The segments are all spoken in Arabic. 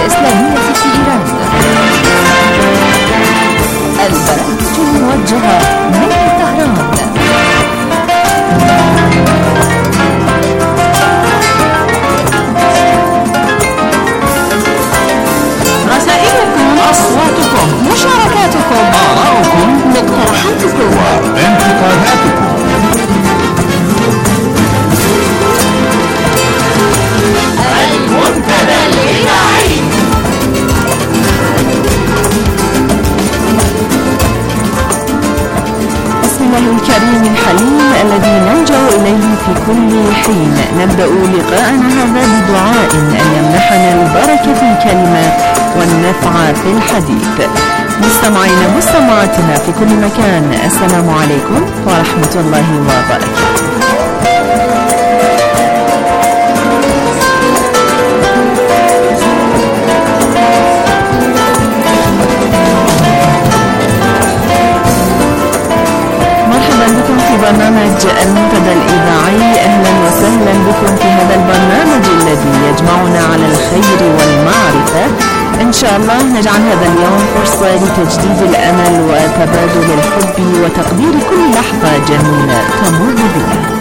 الإسلامية في إيران. البرامج الموجهة من طهران. رسائلكم، أصواتكم، مشاركاتكم، آراؤكم، مقترحاتكم وانتقاداتكم. المنتدى الإذاعي. اسمه الكريم الحليم الذي نلجأ إليه في كل حين. نبدأ لقاءنا هذا بدعاء أن يمنحنا البركة في الكلمة والنفع في الحديث. مستمعينا مستمعاتنا في كل مكان، السلام عليكم ورحمة الله وبركاته. برنامج المنتدى الإذاعي. أهلا وسهلا بكم في هذا البرنامج الذي يجمعنا على الخير والمعرفة. إن شاء الله نجعل هذا اليوم فرصة لتجديد الأمل وتبادل الحب وتقدير كل لحظة جميلة تمر بنا.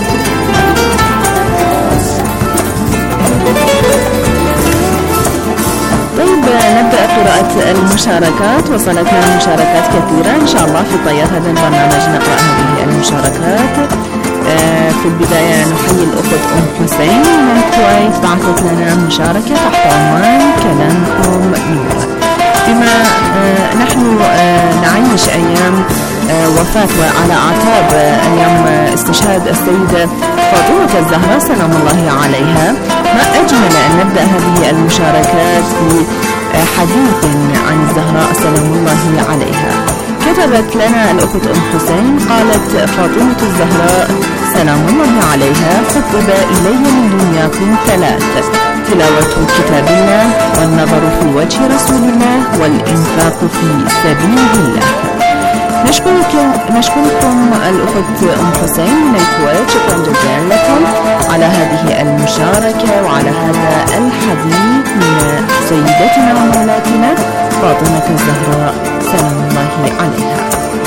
طيب نبدأ قراءة المشاركات. وصلتنا مشاركات كثيرة إن شاء الله في طيات هذا البرنامج نقرأ هذه المشاركات. في البداية نحيي الأخت حسين من الكويت، بعثت لنا مشاركة تحت عنوان كلامكم نور. بما نحن نعيش أيام وفاة وعلى أعتاب أيام استشهاد السيدة فاطمة الزهراء سلام الله عليها، ما أجمل أن نبدأ هذه المشاركات في حديث عن الزهراء سلام الله عليها. كتبت لنا الأخت حسين، قالت: فاطمة الزهراء سلام الله عليها حبب إلي من دنياكم ثلاث: تلاوة كتاب الله، والنظر في وجه رسول الله، والإنفاق في سبيل الله. نشكركم الأخت حسين من الكويت، شكرا جزيلا لكم على هذه المشاركة وعلى هذا الحديث من سيدتنا ومولاتنا فاطمة الزهراء سلام الله عليها.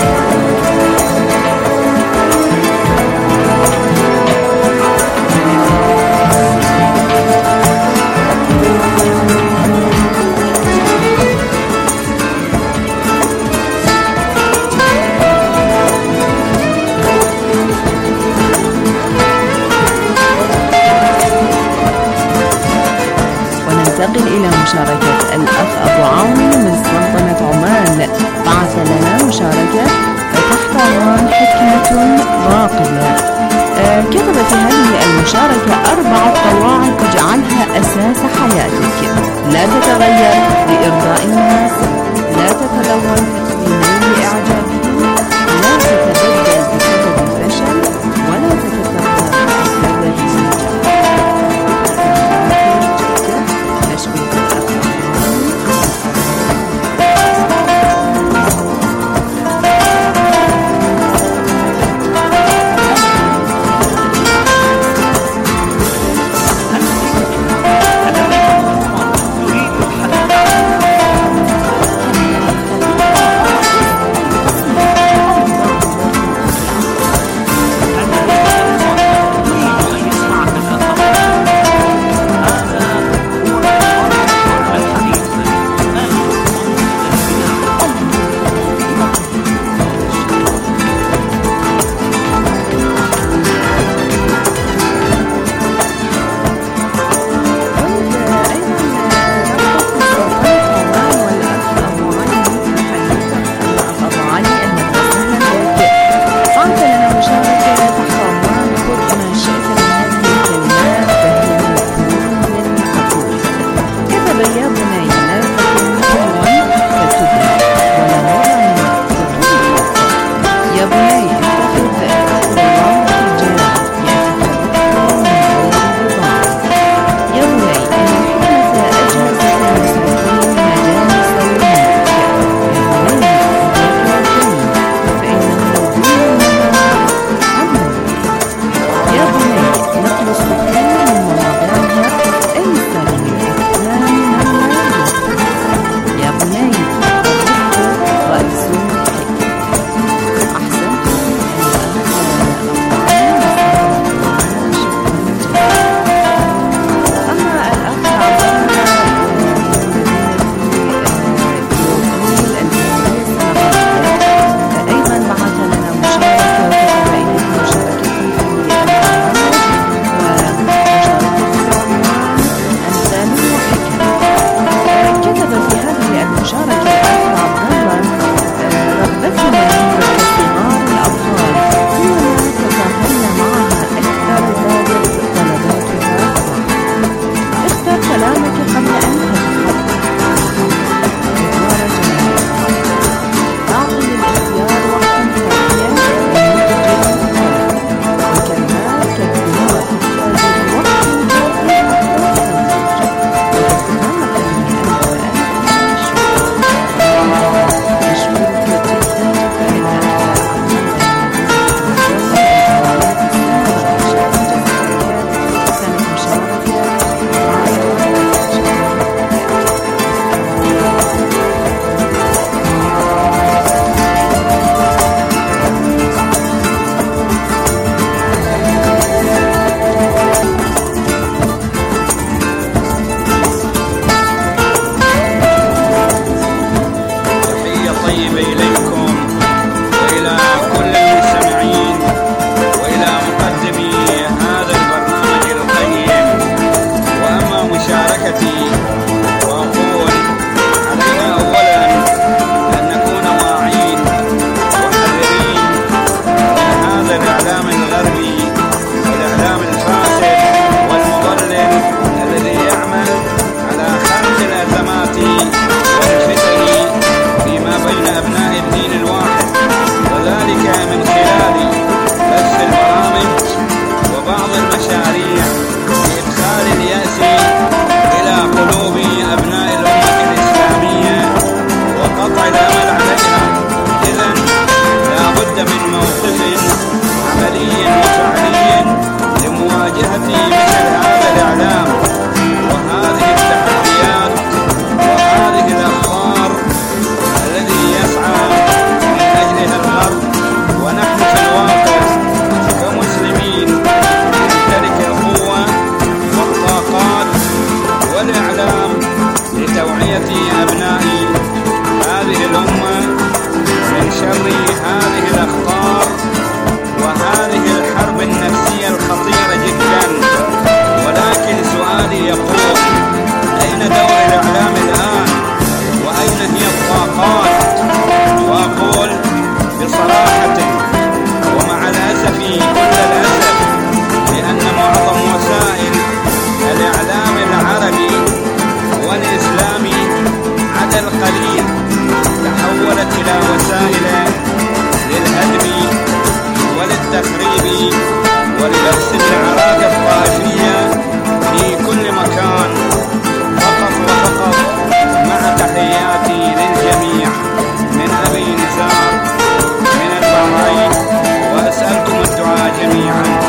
ننتقل إلى مشاركة الأخ أبو عون من سلطنة عمان، بعث لنا مشاركة تحت عنوان حكمة راقية. كتب في هذه المشاركة 4 قواعد تجعلها أساس حياتك: لا تتغير لإرضاء الناس، لا تتلون لنيل إعجابهم، لا تتبدل بسبب الفشل، ولا تتكبر بسبب النجاح. دور الإعلام الآن؟ وأين هي الطاقات؟ وأقول بصراحة ومع الأسف كل الأسف لأن معظم وسائل الإعلام العربي والإسلامي عدا القليل تحولت إلى وسائل للهدم وللتخريب ولبث الأعراض الطائفية في كل مكان فقط وفقط، مع تحياتي للجميع من أبي نزار من البحرين، وأسألكم الدعاء جميعا.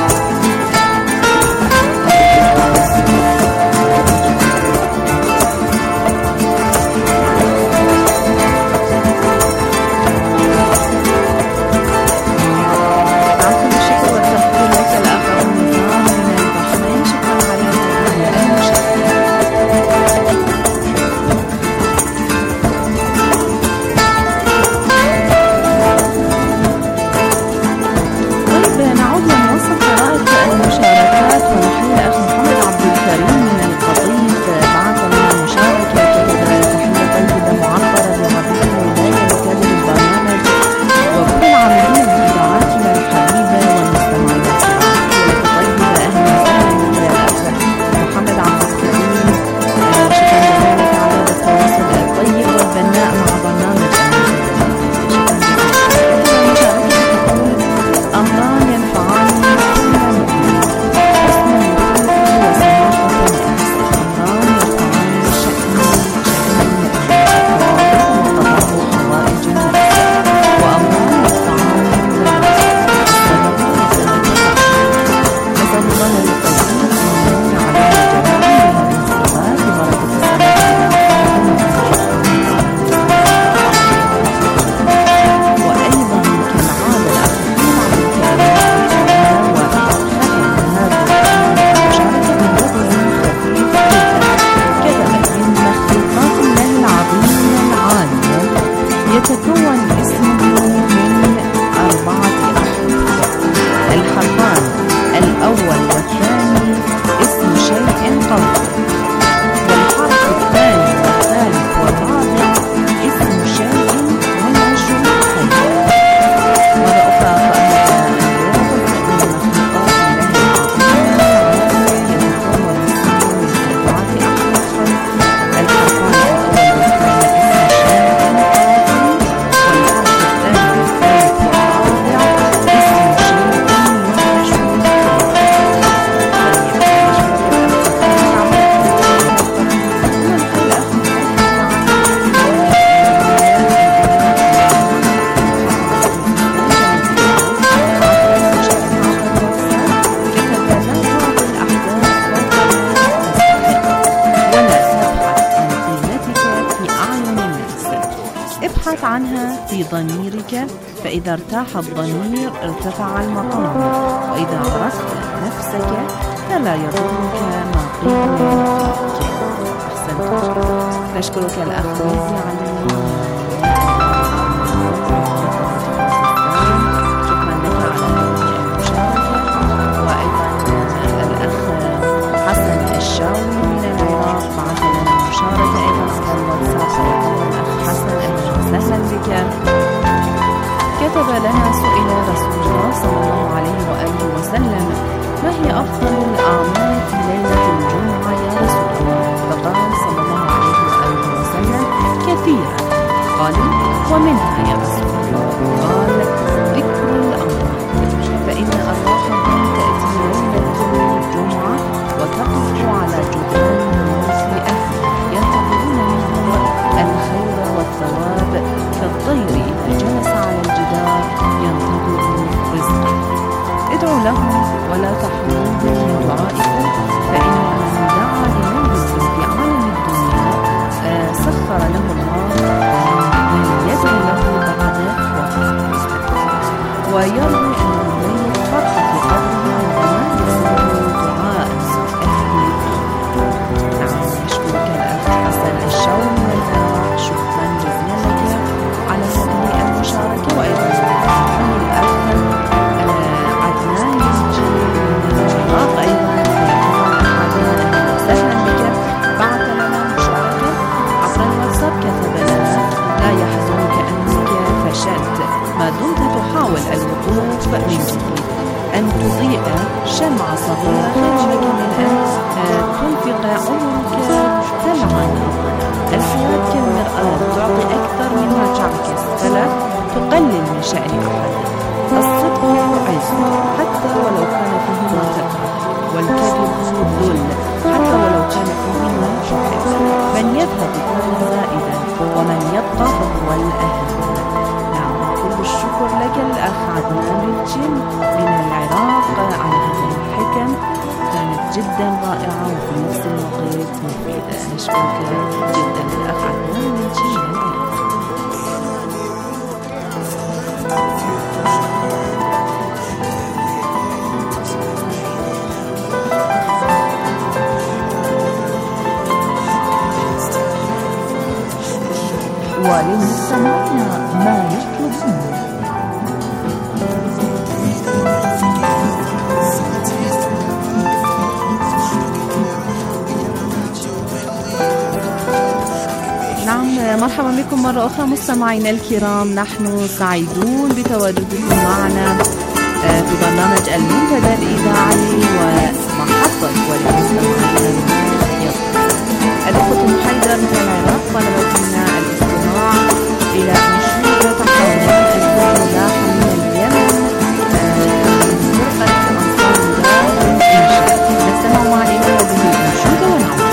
عنها في ضميرك، فإذا ارتاح الضمير ارتفع المقام، وإذا أردت نفسك فلا يضرك ما قيل فيك. أحسنت. نشكرك الأخ ميزي علي. شكرا لك على هذه المشاركة. وأيضا الأخ حسن الشاوي من العراق بعث لنا مشاركة أيضا على الواتساب. الأخ حسن أهلا بك. كتب لها: سئل رسول الله صلى الله عليه وآله وسلم: ما هي أفضل الأعمال في ليلة الجمعة يا رسول الله؟ فقال صلى الله عليه وآله وسلم: كثيرا. قال: ومنها يا رسول الله؟ قال: ذكر الأموات، فإن أرواحهم تأتي ليلة الجمعة وتقف على جدران الناس لأهل ينتظرون منهم الخير والثواب، كالطير إذا جلس على الجدار ينتظر رزقه. ادعوا لهم ولا تحرموهم من دعائكم، فإن من دعا لميت في عالم الدنيا سخر له الله من يدعو له بعد أن تضيء شمعة صغيرة خير لك من أن تنفق عمرك تلعن الظلام. الحياة كالمرآة، تعطي أكثر مما تعكس، فلا تقلل من شأن أحد. الصدق عز حتى ولو كان فيه ما تكره، والكذب ذل حتى ولو كان فيه ما تحب. من يذهب كان زائدا، ومن يبقى فهو الأهم. نعم، كل الشكر لك الأخ عدنان بالجن من العراق على هذه الحكم، كانت جدا رائعة وفي نفس الوقت مفيدة. نشكرك جدا الأخ عدنان بالجن من العراق. وللمستمعين ما يطلبون. نعم، مرحبا بكم مرة أخرى مستمعينا الكرام. نحن سعيدون بتواجدكم معنا في برنامج المنتدى الإذاعي ومحطة وللمستمعين. الأخت محيدر من العراق طلبت منا الاستماع إلى أنشودة تحولات الزلزال من اليمن من فرقة أنصار الله والإنشاء. نستمع معا إلى هذه الأنشودة ونعود.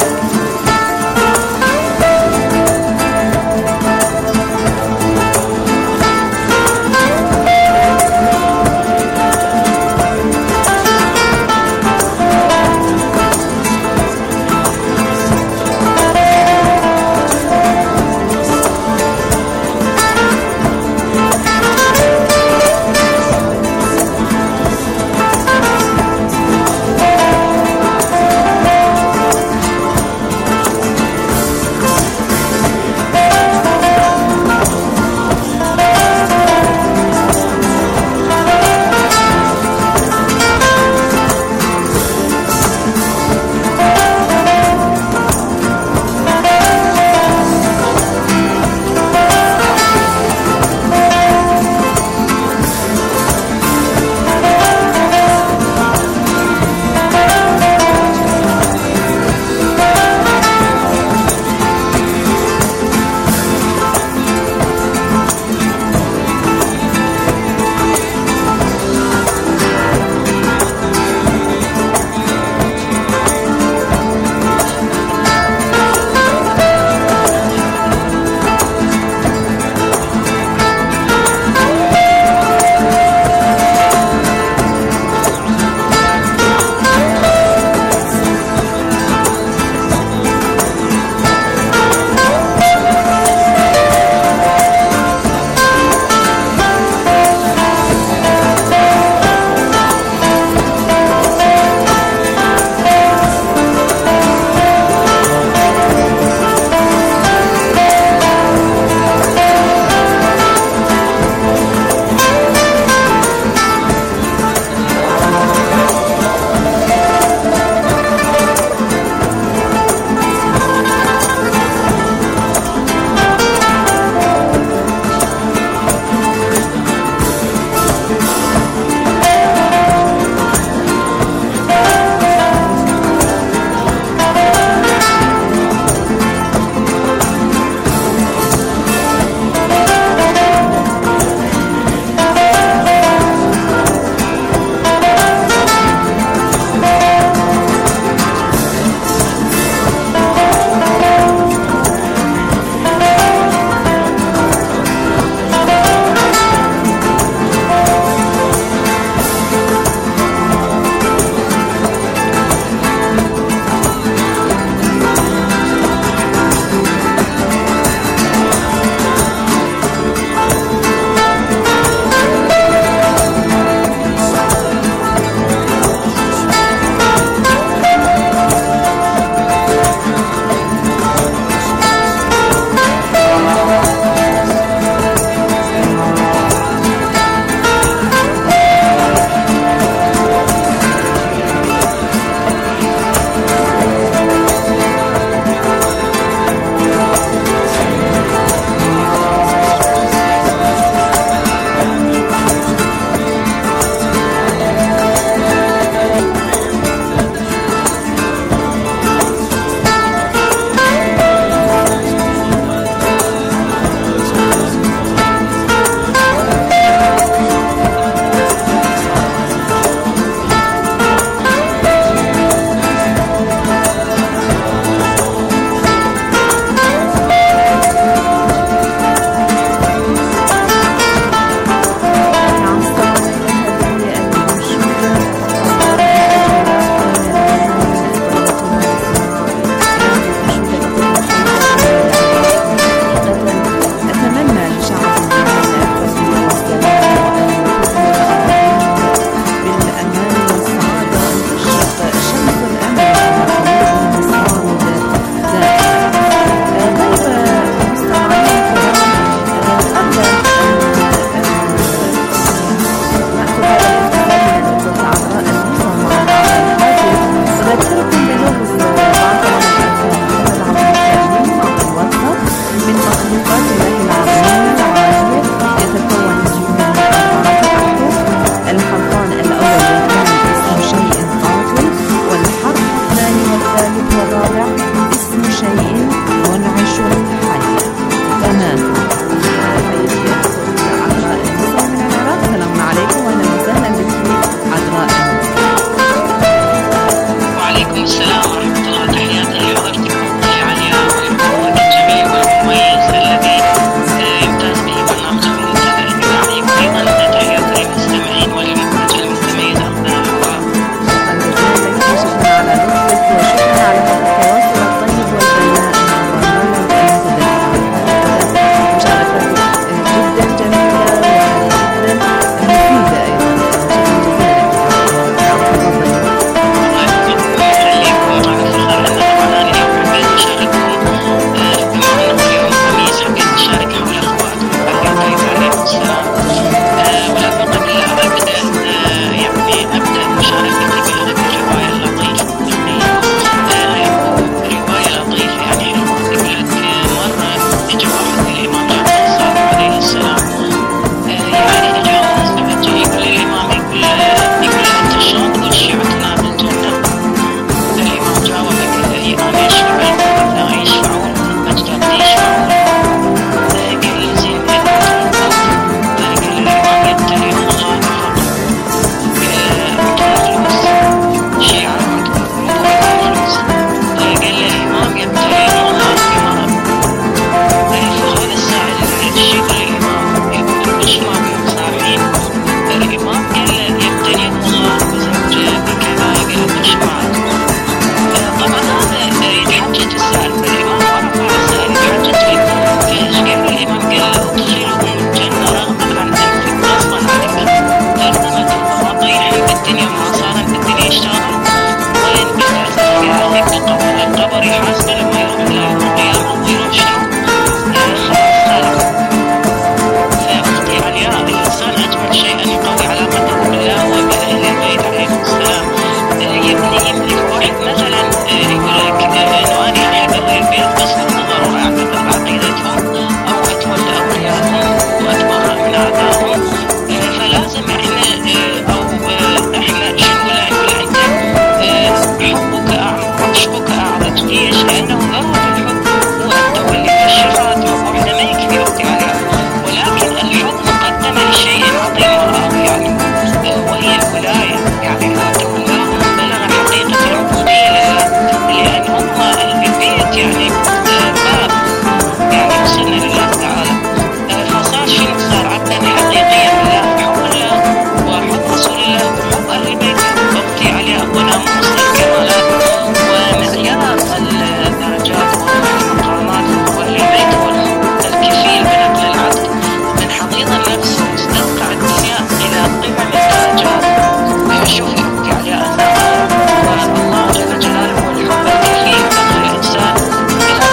يعني باب يعني يوصلنا لله تعالى. فصار شنو صار عدني حقيقيا بالله، حب الله وحب رسول الله وحب أهل البيت وبقي عليه وناموس الكمالات ومعيار الدرجات والمقامات وأهل البيت والحب الكفيل بنقل العبد من حضيض النفس مستنقع الدنيا إلى قمم الدرجات. شوف يبقي عليه أثار والله جل جلاله والحب الكفيل بنقل الإنسان إلى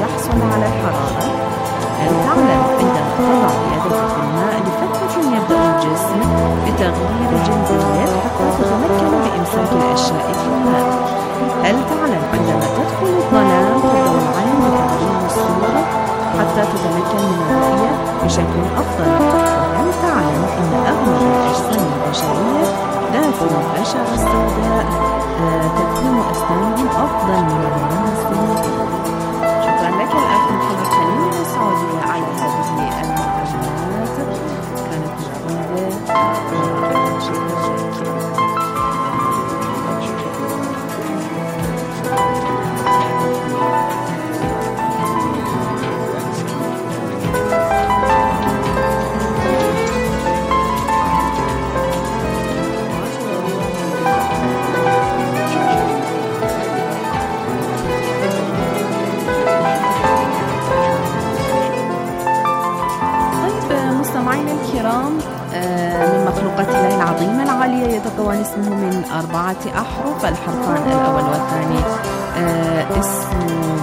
تحصل على الحرارة. تعلم عندما تضع يدك في الماء لفترة يبدأ الجسم بتغيير جلد اليد حتى تتمكن بإمساك الأشياء في الماء. هل تعلم عندما تدخل الظلام تبدأ العين بتغيير الصورة حتى تتمكن من الرؤية بشكل أفضل؟ وهل تعلم أن أغلب الأجسام البشرية ذات البشرة السوداء تكون أسنانهم أفضل من الناس؟ شكرا لك الأخ محمد خليل من السعودية على هذه المعلومات، كانت مفيدة شكرا. مستمعينا الكرام، من مخلوقات الله العظيمة العالية يتكون اسمه من 4 أحرف. الحرفان الأول والثاني اسم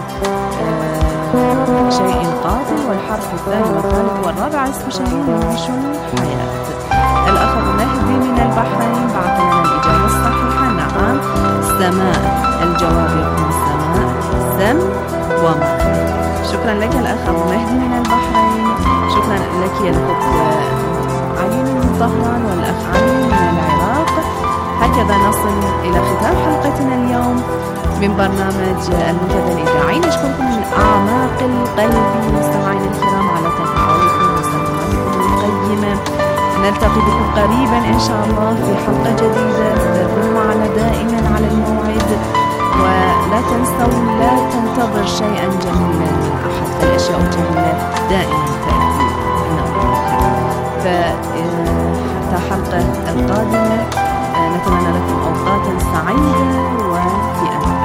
شيء قاتل، والحرف الثاني والثالث والرابع اسم شيء يعيش الحياة. الأخ مهدي من البحرين بعث لنا الإجابة الصحيحة نعم سماء. الجواب يكون سماء سم وماء. شكرا لك الأخ مهدي من البحرين. شكرا لك يا الأخت علي من طهران والأخ علي من العراق. هكذا نصل إلى ختام حلقتنا اليوم من برنامج المنتدى الإذاعي. نشكركم من أعماق القلب مستمعينا الكرام على تفاعلكم ومستمعاتكم القيمة. نلتقي بكم قريبا إن شاء الله في حلقة جديدة. تكونوا معنا دائما على الموعد، ولا تنسوا لا تنتظر شيئا جميلا حتى الأشياء الجميلة دائما تأتي فحتى حلقة القادمة نتمنى لكم أوقاتا سعيدة وفي أمان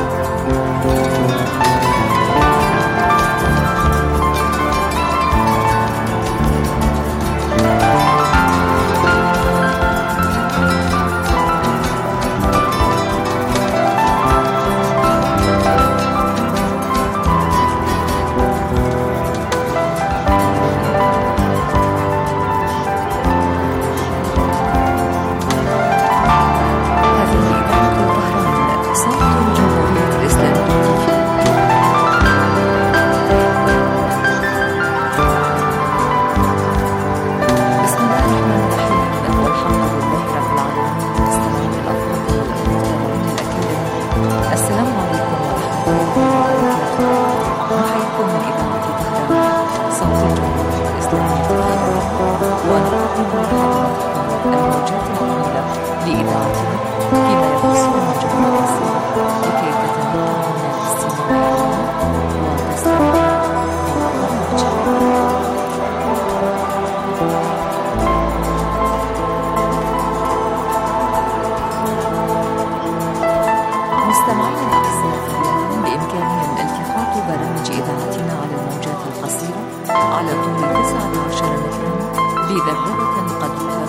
على طول 19 مترا بذروة قدرها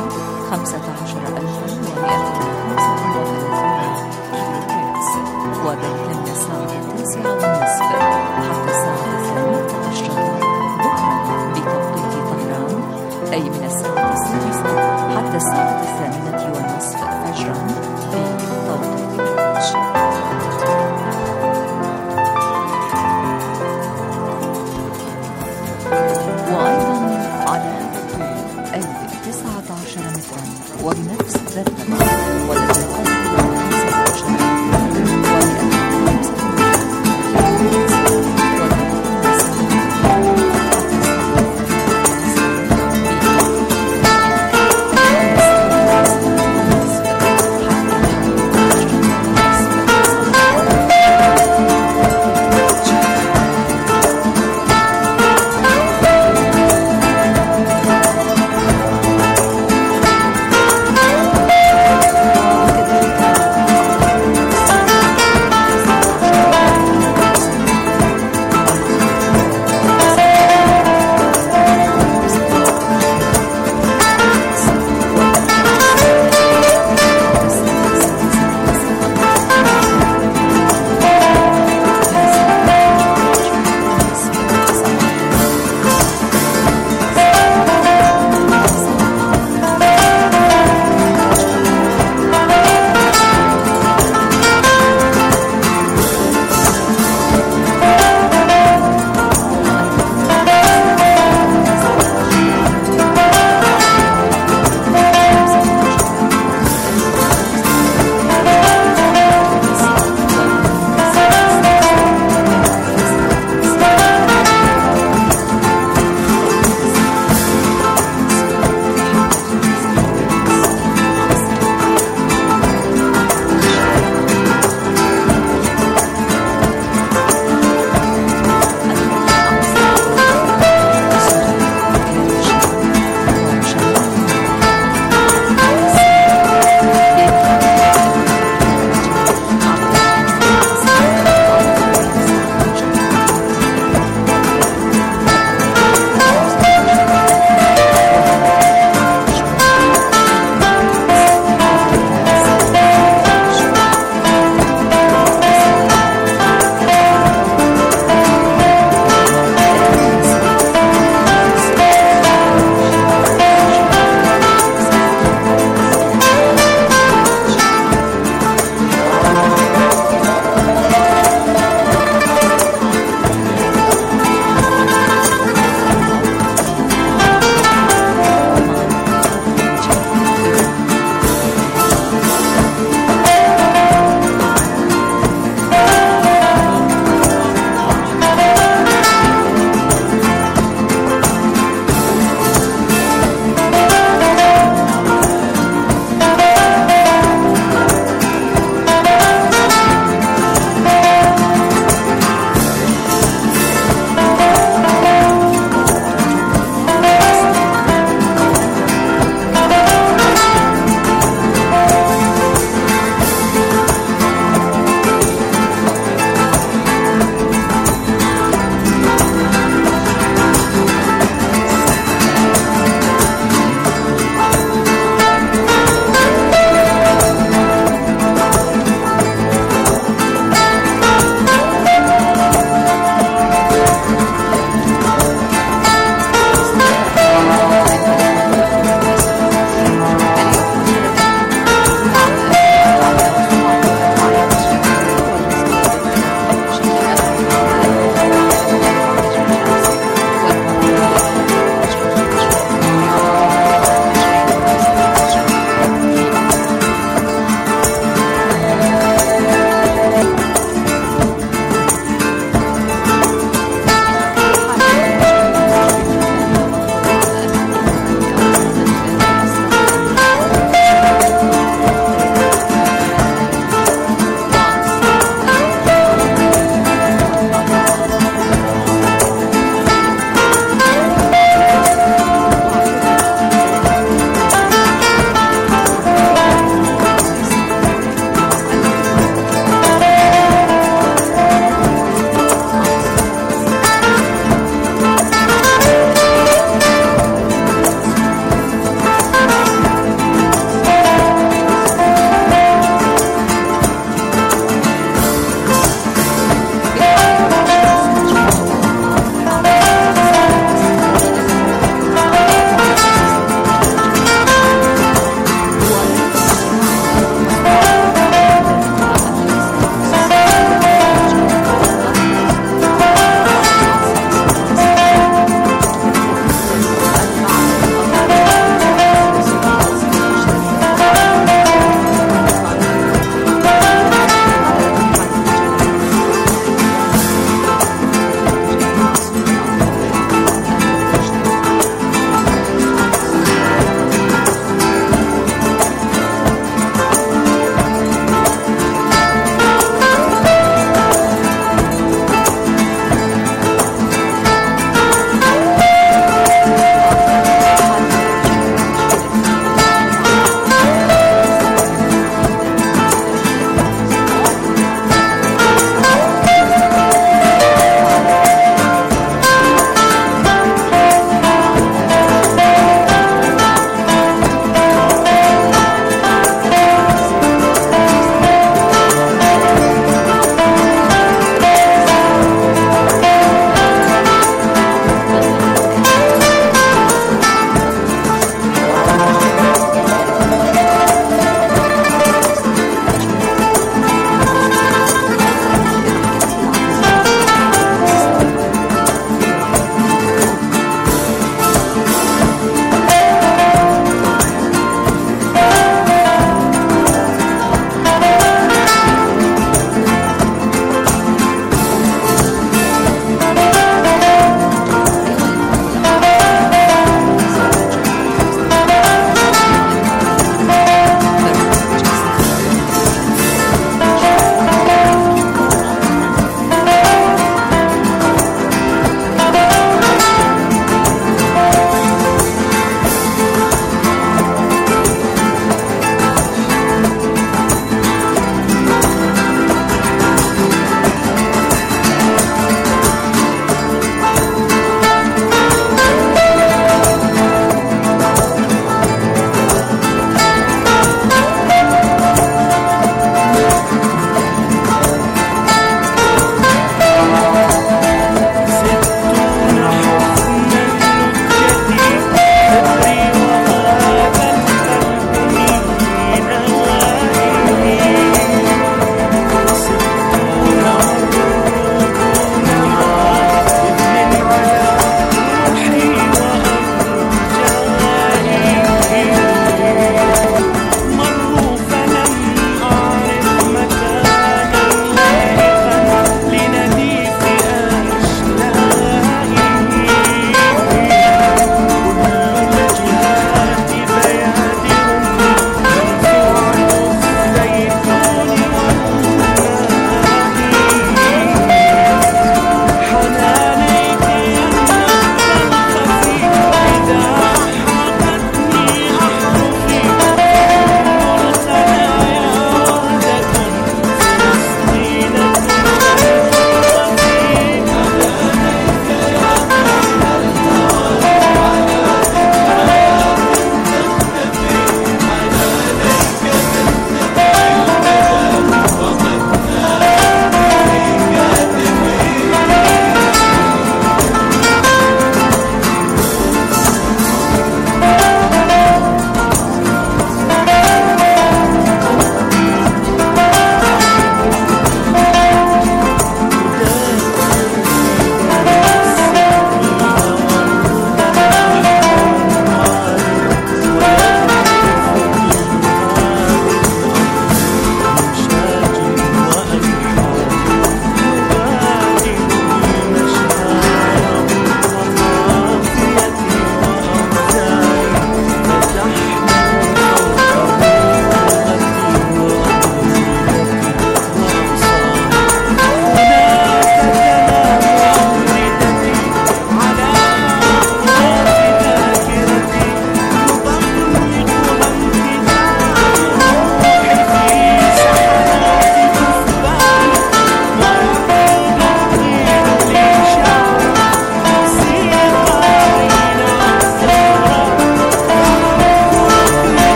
15,135 كيلوهرتز، وذلك من الساعة 9:30 حتى الساعة 12 بكرة بتوقيت طهران، أي من الساعة 6 حتى الساعة 8